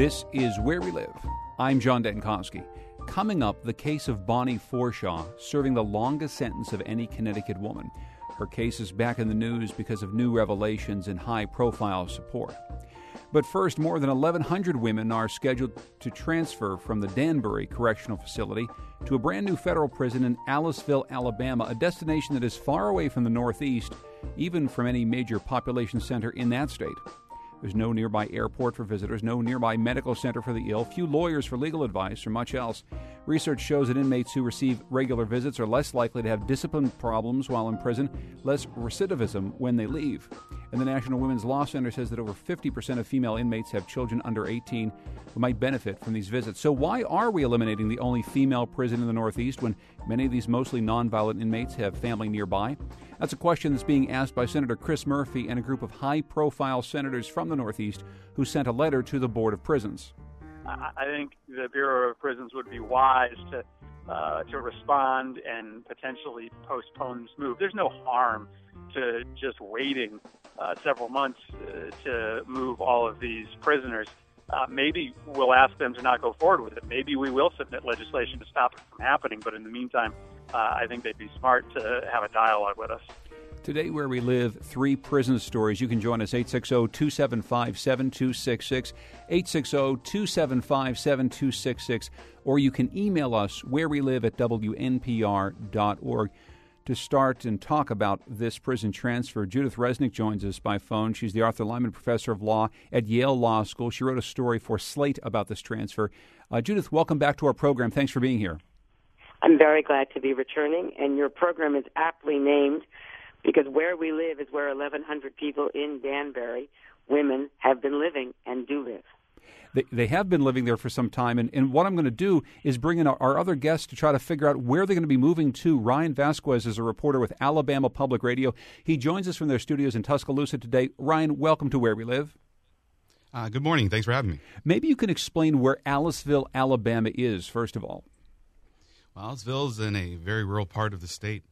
This is Where We Live. I'm John Denkoski. Coming up, the case of Bonnie Forshaw, serving the longest sentence of any Connecticut woman. Her case is back in the news because of new revelations and high-profile support. But first, more than 1,100 women are scheduled to transfer from the Danbury Correctional Facility to a brand new federal prison in Aliceville, Alabama, a destination that is far away from the Northeast, even from any major population center in that state. There's no nearby airport for visitors, no nearby medical center for the ill, few lawyers for legal advice, or much else. Research shows that inmates who receive regular visits are less likely to have discipline problems while in prison, less recidivism when they leave. And the National Women's Law Center says that over 50% of female inmates have children under 18 who might benefit from these visits. So why are we eliminating the only female prison in the Northeast when many of these mostly nonviolent inmates have family nearby? That's a question that's being asked by Senator Chris Murphy and a group of high-profile senators from the Northeast who sent a letter to the Board of Prisons. I think the Bureau of Prisons would be wise to respond and potentially postpone this move. There's no harm to just waiting several months to move all of these prisoners. Maybe we'll ask them to not go forward with it. Maybe we will submit legislation to stop it from happening. But in the meantime, I think they'd be smart to have a dialogue with us. Today, Where We Live, 3 prison stories. You can join us, 860-275-7266, 860-275-7266, or you can email us, wherewelive@wnpr.org. To start and talk about this prison transfer, Judith Resnick joins us by phone. She's the Arthur Lyman Professor of Law at Yale Law School. She wrote a story for Slate about this transfer. Judith, welcome back to our program. Thanks for being here. I'm very glad to be returning, and your program is aptly named because Where We Live is where 1,100 people in Danbury, women, have been living and do live. They have been living there for some time, and what I'm going to do is bring in our other guests to try to figure out where they're going to be moving to. Ryan Vasquez is a reporter with Alabama Public Radio. He joins us from their studios in Tuscaloosa today. Ryan, welcome to Where We Live. Good morning. Thanks for having me. Maybe you can explain where Aliceville, Alabama is, first of all. Well, Aliceville is in a very rural part of the state.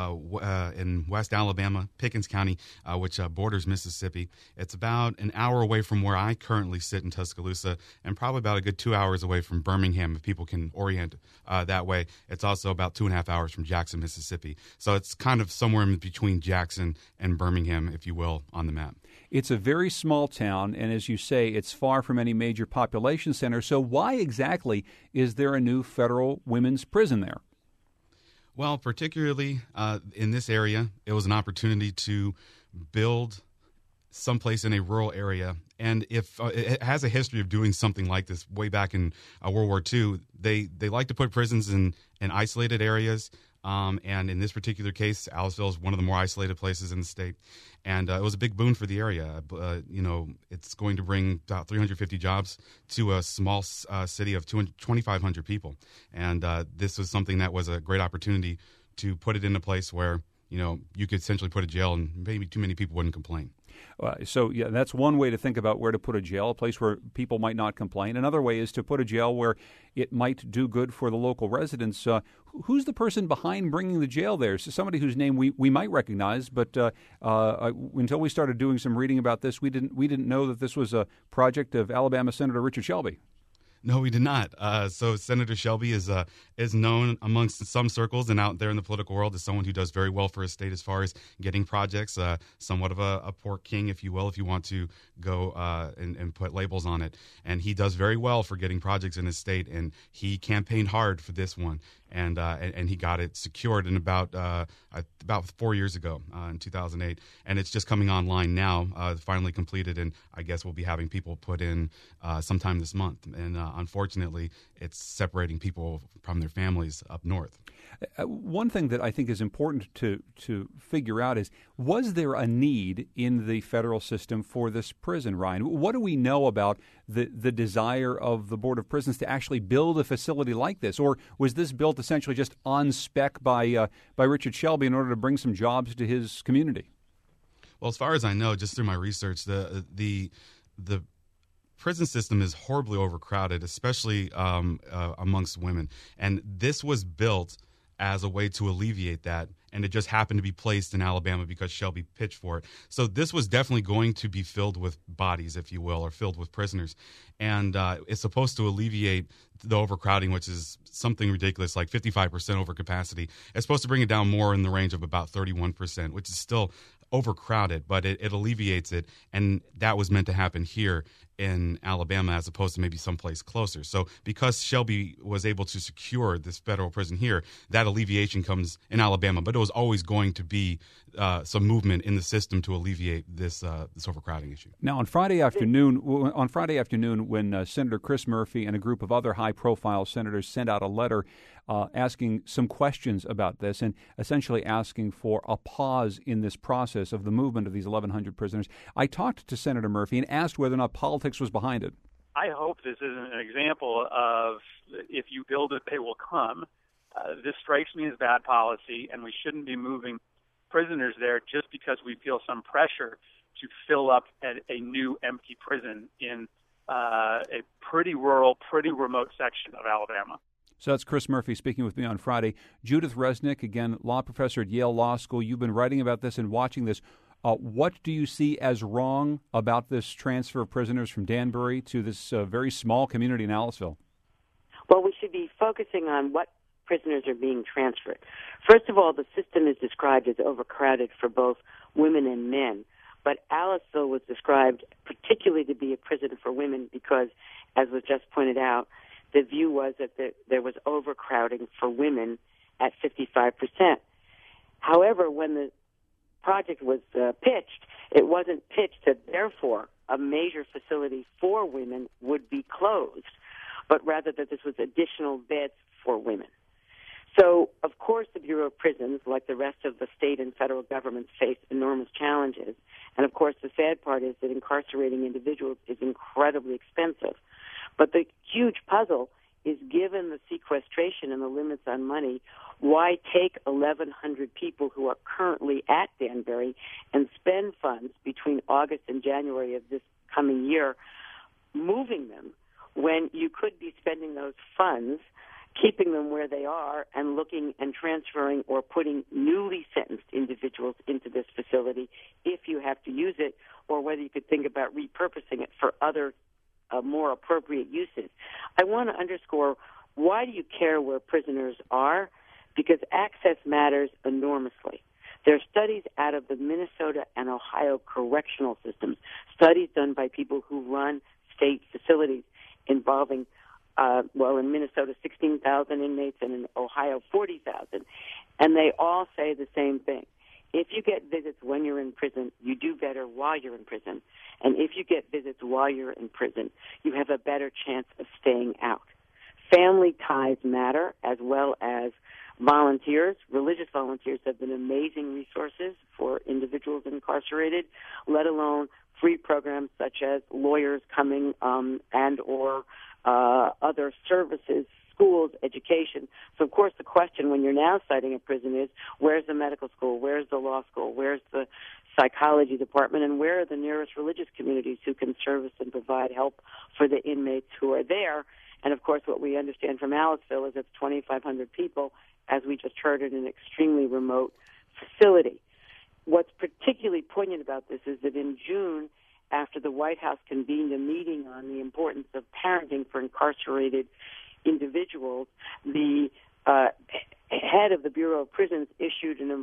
In West Alabama, Pickens County, which borders Mississippi. It's about an hour away from where I currently sit in Tuscaloosa, and probably about a good 2 hours away from Birmingham, if people can orient that way. It's also about 2.5 hours from Jackson, Mississippi. So it's kind of somewhere in between Jackson and Birmingham, if you will, on the map. It's a very small town, and as you say, it's far from any major population center. So why exactly is there a new federal women's prison there? Well, particularly in this area, it was an opportunity to build someplace in a rural area. And if it has a history of doing something like this way back in World War II, they like to put prisons in isolated areas. And in this particular case, Aliceville is one of the more isolated places in the state. And it was a big boon for the area. It's going to bring about 350 jobs to a small city of 2,500 people. And this was something that was a great opportunity to put it in a place where, you could essentially put a jail and maybe too many people wouldn't complain. So that's one way to think about where to put a jail, a place where people might not complain. Another way is to put a jail where it might do good for the local residents. Who's the person behind bringing the jail there? So somebody whose name we might recognize, but until we started doing some reading about this, we didn't know that this was a project of Alabama Senator Richard Shelby. No, we did not. So Senator Shelby is known amongst some circles and out there in the political world as someone who does very well for his state as far as getting projects, somewhat of a pork king, if you will, if you want to go and put labels on it. And he does very well for getting projects in his state, and he campaigned hard for this one. And he got it secured in about 4 years ago in 2008, and it's just coming online now, finally completed, and I guess we'll be having people put in sometime this month. And unfortunately, it's separating people from their families up north. One thing that I think is important to figure out is, was there a need in the federal system for this prison, Ryan? What do we know about the desire of the Board of Prisons to actually build a facility like this? Or was this built essentially just on spec by Richard Shelby in order to bring some jobs to his community? Well, as far as I know, just through my research, the prison system is horribly overcrowded, especially amongst women. And this was built as a way to alleviate that. And it just happened to be placed in Alabama because Shelby pitched for it. So this was definitely going to be filled with bodies, if you will, or filled with prisoners. And it's supposed to alleviate the overcrowding, which is something ridiculous, like 55% overcapacity. It's supposed to bring it down more in the range of about 31%, which is still overcrowded, but it alleviates it. And that was meant to happen here in Alabama as opposed to maybe someplace closer. So because Shelby was able to secure this federal prison here, that alleviation comes in Alabama. But it was always going to be some movement in the system to alleviate this overcrowding issue. Now, on Friday afternoon, when Senator Chris Murphy and a group of other high-profile senators sent out a letter asking some questions about this and essentially asking for a pause in this process of the movement of these 1,100 prisoners, I talked to Senator Murphy and asked whether or not politics was behind it. I hope this isn't an example of if you build it, they will come. This strikes me as bad policy, and we shouldn't be moving prisoners there just because we feel some pressure to fill up a new empty prison in a pretty rural, pretty remote section of Alabama. So that's Chris Murphy speaking with me on Friday. Judith Resnick, again, law professor at Yale Law School. You've been writing about this and watching this. What do you see as wrong about this transfer of prisoners from Danbury to this very small community in Aliceville? Well, we should be focusing on what prisoners are being transferred. First of all, the system is described as overcrowded for both women and men. But Aliceville was described particularly to be a prison for women because, as was just pointed out, the view was that there was overcrowding for women at 55%. However, when the project was pitched, it wasn't pitched that, therefore, a major facility for women would be closed, but rather that this was additional beds for women. So, of course, the Bureau of Prisons, like the rest of the state and federal governments, face enormous challenges. And, of course, the sad part is that incarcerating individuals is incredibly expensive. But the huge puzzle is, given the sequestration and the limits on money, why take 1,100 people who are currently at Danbury and spend funds between August and January of this coming year moving them when you could be spending those funds keeping them where they are and looking and transferring or putting newly sentenced individuals into this facility if you have to use it, or whether you could think about repurposing it for other more appropriate uses. I want to underscore, why do you care where prisoners are? Because access matters enormously. There are studies out of the Minnesota and Ohio correctional systems, studies done by people who run state facilities involving, in Minnesota, 16,000 inmates, and in Ohio, 40,000. And they all say the same thing. If you get visits when you're in prison, you do better while you're in prison. And if you get visits while you're in prison, you have a better chance of staying out. Family ties matter, as well as volunteers. Religious volunteers have been amazing resources for individuals incarcerated, let alone free programs such as lawyers coming and or other services, schools, education. So, of course, the question when you're now citing a prison is, where's the medical school, where's the law school, where's the psychology department, and where are the nearest religious communities who can service and provide help for the inmates who are there? And, of course, what we understand from Aliceville is it's 2,500 people, as we just heard, in an extremely remote facility. What's particularly poignant about this is that in June, after the White House convened a meeting on the importance of parenting for incarcerated individuals, the head of the Bureau of Prisons issued an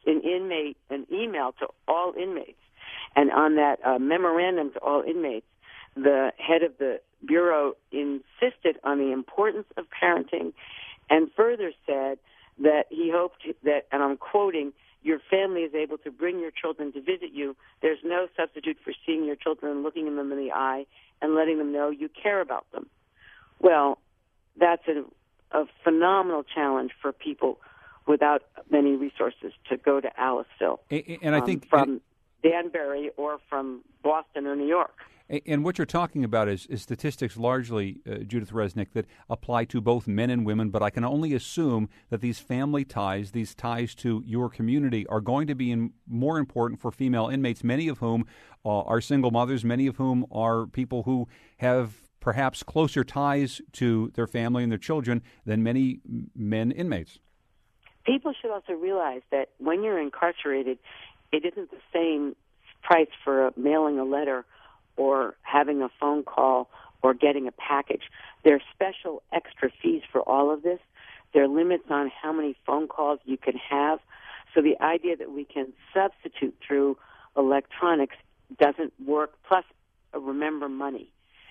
email to all inmates. And on that memorandum to all inmates, the head of the Bureau insisted on the importance of parenting and further said that he hoped that, and I'm quoting, "Your family is able to bring your children to visit you. There's no substitute for seeing your children, looking them in the eye, and letting them know you care about them." Well, that's a phenomenal challenge for people without many resources to go to Aliceville. And I think from Danbury or from Boston or New York. And what you're talking about is statistics largely, Judith Resnick, that apply to both men and women, but I can only assume that these family ties, these ties to your community, are going to be more important for female inmates, many of whom are single mothers, many of whom are people who have perhaps closer ties to their family and their children than many men inmates. people should also realize that when you're incarcerated, it isn't the same price for mailing a letter or having a phone call or getting a package. There are special extra fees for all of this. There are limits on how many phone calls you can have. So the idea that we can substitute through electronics doesn't work. Plus, remember money.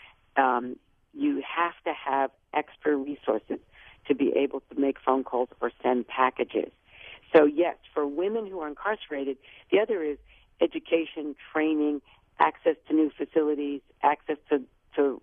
You have to have extra resources to be able to make phone calls or send packages. So yes, for women who are incarcerated, the other is education, training, access to new facilities, access to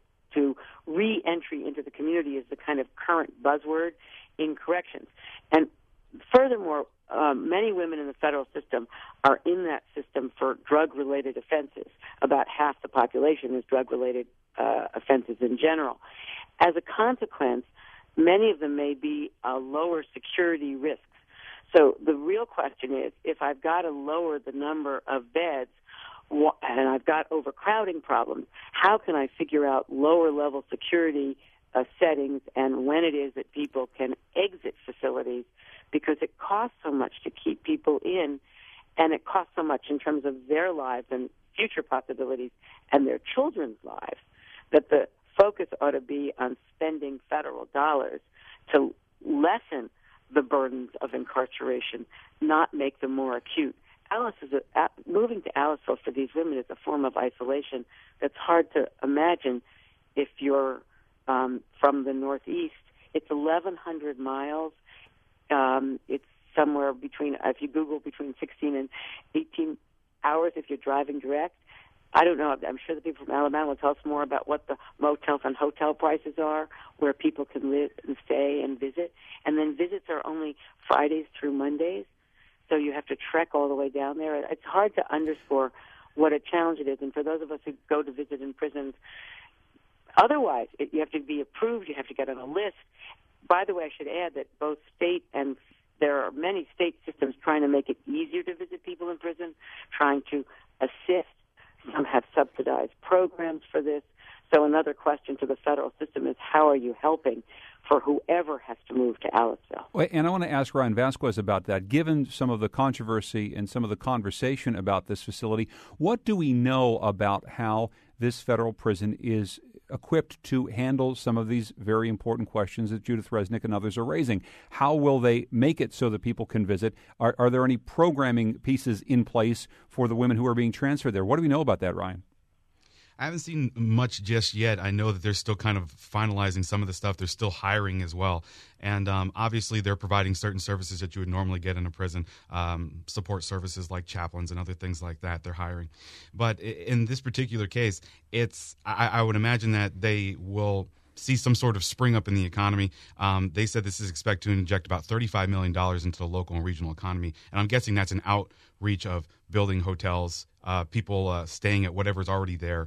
re-entry into the community is the kind of current buzzword in corrections. And furthermore, many women in the federal system are in that system for drug-related offenses. About half the population is drug-related offenses in general. As a consequence, many of them may be lower security risks. So the real question is, if I've got to lower the number of beds and I've got overcrowding problems, how can I figure out lower-level security settings and when it is that people can exit facilities, because it costs so much to keep people in, and it costs so much in terms of their lives and future possibilities and their children's lives, that the focus ought to be on spending federal dollars to lessen the burdens of incarceration, not make them more acute. Moving to Aliceville for these women is a form of isolation that's hard to imagine if you're from the Northeast. It's 1,100 miles. It's somewhere between, if you Google, between 16 and 18 hours if you're driving direct. I don't know. I'm sure the people from Alabama will tell us more about what the motels and hotel prices are, where people can live and stay and visit. And then visits are only Fridays through Mondays, so you have to trek all the way down there. It's hard to underscore what a challenge it is. And for those of us who go to visit in prisons, otherwise, you have to be approved. You have to get on a list. By the way, I should add that both state and there are many state systems trying to make it easier to visit people in prison, trying to assist. Some have subsidized programs for this. So another question to the federal system is, how are you helping for whoever has to move to Aliceville? And I want to ask Ryan Vasquez about that. Given some of the controversy and some of the conversation about this facility, what do we know about how this federal prison is equipped to handle some of these very important questions that Judith Resnick and others are raising? How will they make it so that people can visit? Are there any programming pieces in place for the women who are being transferred there? What do we know about that, Ryan? I haven't seen much just yet. I know that they're still kind of finalizing some of the stuff. They're still hiring as well. And obviously they're providing certain services that you would normally get in a prison, support services like chaplains and other things like that they're hiring. But in this particular case, I would imagine that they will see some sort of spring up in the economy. They said this is expected to inject about $35 million into the local and regional economy. And I'm guessing that's an outreach of building hotels, people staying at whatever's already there,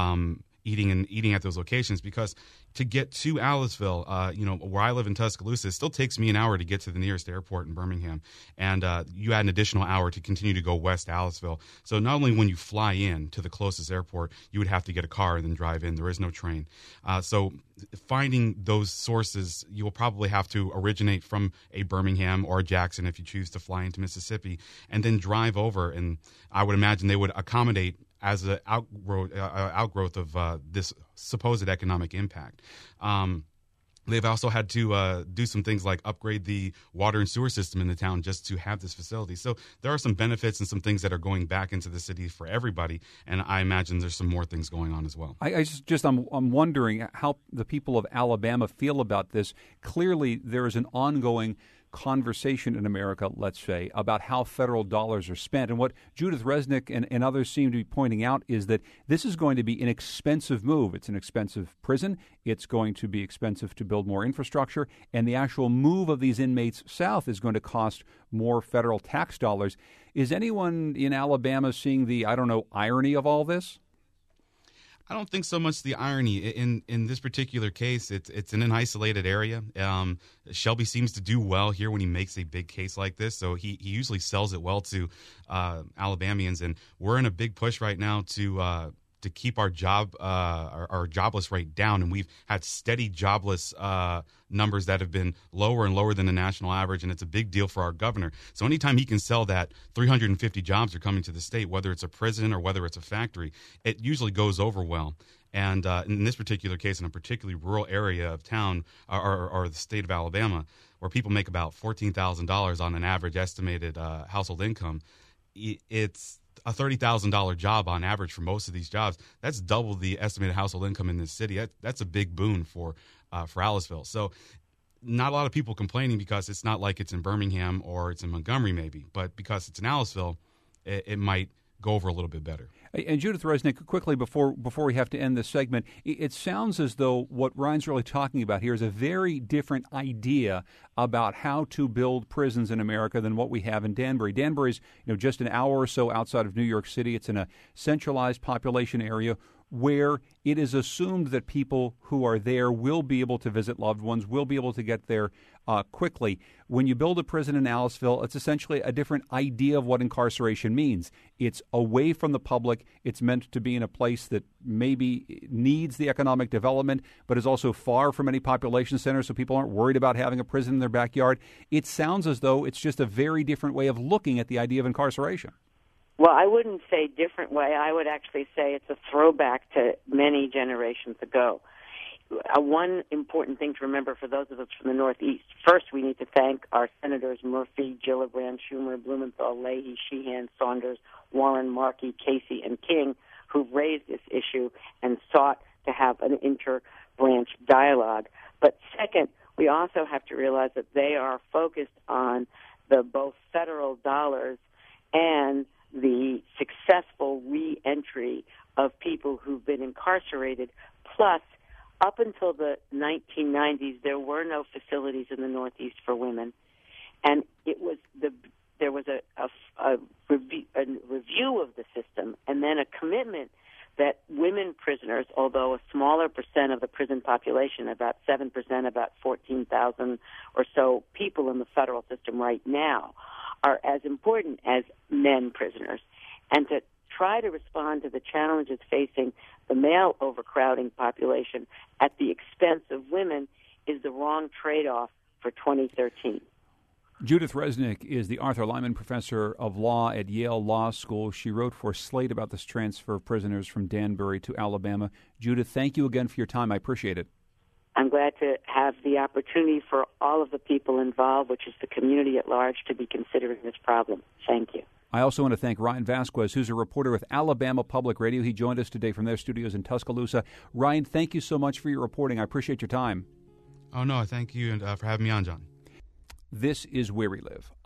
eating at those locations, because to get to Aliceville, where I live in Tuscaloosa, it still takes me an hour to get to the nearest airport in Birmingham. And you add an additional hour to continue to go west to Aliceville. So not only when you fly in to the closest airport, you would have to get a car and then drive in. There is no train. So finding those sources, you will probably have to originate from a Birmingham or a Jackson if you choose to fly into Mississippi, and then drive over. And I would imagine they would accommodate as an outgrowth of this supposed economic impact. They've also had to do some things like upgrade the water and sewer system in the town just to have this facility. So there are some benefits and some things that are going back into the city for everybody, and I imagine there's some more things going on as well. I'm wondering how the people of Alabama feel about this. Clearly, there is an ongoing conversation in America, let's say, about how federal dollars are spent. And what Judith Resnick and others seem to be pointing out is that this is going to be an expensive move. It's an expensive prison. It's going to be expensive to build more infrastructure. And the actual move of these inmates south is going to cost more federal tax dollars. Is anyone in Alabama seeing the, irony of all this? I don't think so much the irony. In this particular case, it's in an isolated area. Shelby seems to do well here when he makes a big case like this, so he usually sells it well to Alabamians. And we're in a big push right now to to keep our jobless rate down, and we've had steady jobless numbers that have been lower and lower than the national average, and it's a big deal for our governor. So anytime he can sell that 350 jobs are coming to the state, whether it's a prison or whether it's a factory, it usually goes over well. And in this particular case, in a particularly rural area of town or the state of Alabama, where people make about $14,000 on an average estimated household income, it's a $30,000 job on average for most of these jobs. That's double the estimated household income in this city. That's a big boon for Aliceville. So not a lot of people complaining because it's not like it's in Birmingham or it's in Montgomery maybe, but because it's in Aliceville, it might go over a little bit better. And Judith Resnick, quickly before we have to end this segment, it sounds as though what Ryan's really talking about here is a very different idea about how to build prisons in America than what we have in Danbury. Danbury's, just an hour or so outside of New York City. It's in a centralized population area where it is assumed that people who are there will be able to visit loved ones, will be able to get there quickly. When you build a prison in Aliceville, it's essentially a different idea of what incarceration means. It's away from the public. It's meant to be in a place that maybe needs the economic development, but is also far from any population center, so people aren't worried about having a prison in their backyard. It sounds as though it's just a very different way of looking at the idea of incarceration. Well, I wouldn't say different way. I would actually say it's a throwback to many generations ago. One important thing to remember for those of us from the Northeast, first we need to thank our Senators Murphy, Gillibrand, Schumer, Blumenthal, Leahy, Sheehan, Saunders, Warren, Markey, Casey, and King, who've raised this issue and sought to have an inter-branch dialogue. But second, we also have to realize that they are focused on the both federal dollars and the successful re-entry of people who've been incarcerated. Plus, up until the 1990s, there were no facilities in the Northeast for women, and there was a review of the system, and then a commitment that women prisoners, although a smaller percent of the prison population, about 7%, about 14,000 or so people in the federal system right now, are as important as men prisoners. And to try to respond to the challenges facing the male overcrowding population at the expense of women is the wrong trade-off for 2013. Judith Resnick is the Arthur Lyman Professor of Law at Yale Law School. She wrote for Slate about this transfer of prisoners from Danbury to Alabama. Judith, thank you again for your time. I appreciate it. I'm glad to have the opportunity for all of the people involved, which is the community at large, to be considering this problem. Thank you. I also want to thank Ryan Vasquez, who's a reporter with Alabama Public Radio. He joined us today from their studios in Tuscaloosa. Ryan, thank you so much for your reporting. I appreciate your time. Oh, no, thank you for having me on, John. This is Where We Live.